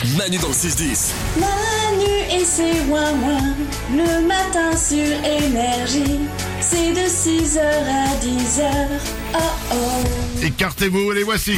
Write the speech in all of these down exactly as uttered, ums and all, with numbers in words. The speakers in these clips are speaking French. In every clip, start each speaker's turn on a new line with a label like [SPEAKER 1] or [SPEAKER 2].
[SPEAKER 1] Manu dans le six dix.
[SPEAKER 2] Manu et ses ouin-ouin, le matin sur Énergie. C'est de six heures à dix heures. Oh oh.
[SPEAKER 3] Écartez-vous, les voici.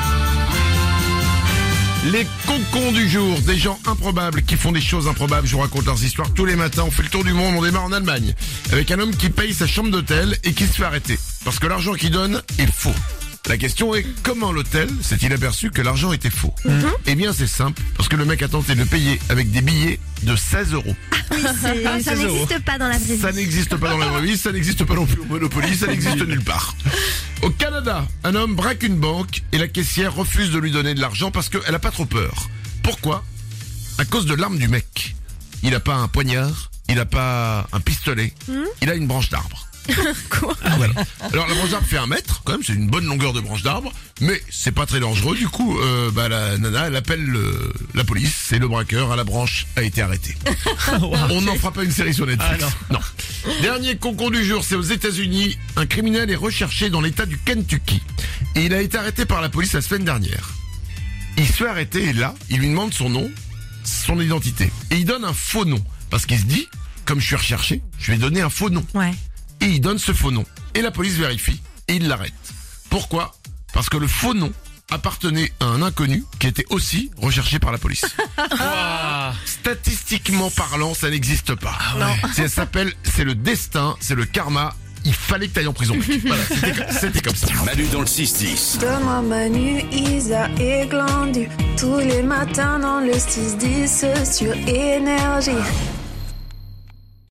[SPEAKER 3] Les cocons du jour, des gens improbables qui font des choses improbables. Je vous raconte leurs histoires tous les matins. On fait le tour du monde, on démarre en Allemagne avec un homme qui paye sa chambre d'hôtel et qui se fait arrêter parce que l'argent qu'il donne est faux. La question est, comment l'hôtel s'est-il aperçu que l'argent était faux? mm-hmm. Eh bien c'est simple, parce que le mec a tenté de le payer avec des billets de seize euros.
[SPEAKER 4] Oui, c'est, ça n'existe pas dans la vraie vie.
[SPEAKER 3] Ça n'existe pas dans la vraie vie, ça n'existe pas non plus au Monopoly, ça n'existe nulle part. Au Canada, un homme braque une banque et la caissière refuse de lui donner de l'argent parce qu'elle a pas trop peur. Pourquoi? À cause de l'arme du mec. Il a pas un poignard, il a pas un pistolet, mmh. il a une branche d'arbre.
[SPEAKER 4] Quoi?
[SPEAKER 3] Ah, voilà. Alors la branche d'arbre fait un mètre, quand même, c'est une bonne longueur de branche d'arbre, mais c'est pas très dangereux. Du coup, euh, bah la nana, elle appelle le, la police et le braqueur à la branche a été arrêté. Wow. On n'en fera pas une série sur Netflix. Ah, non. non. Dernier concon du jour, c'est aux États-Unis. Un criminel est recherché dans l'État du Kentucky et il a été arrêté par la police la semaine dernière. Il se fait arrêter et là, il lui demande son nom, son identité et il donne un faux nom parce qu'il se dit, comme je suis recherché, je vais donner un faux nom.
[SPEAKER 4] Ouais. Et
[SPEAKER 3] il donne ce faux nom. Et la police vérifie. Et il l'arrête. Pourquoi? Parce que le faux nom appartenait à un inconnu qui était aussi recherché par la police. Wow. Statistiquement parlant, ça n'existe pas. Ah ouais. Ça s'appelle, c'est le destin, c'est le karma. Il fallait que t'ailles en prison. Voilà, c'était, c'était comme ça.
[SPEAKER 1] Manu dans le six dix.
[SPEAKER 2] Demain Manu, Isa et Glandu. Tous les matins dans le six dix sur Énergie.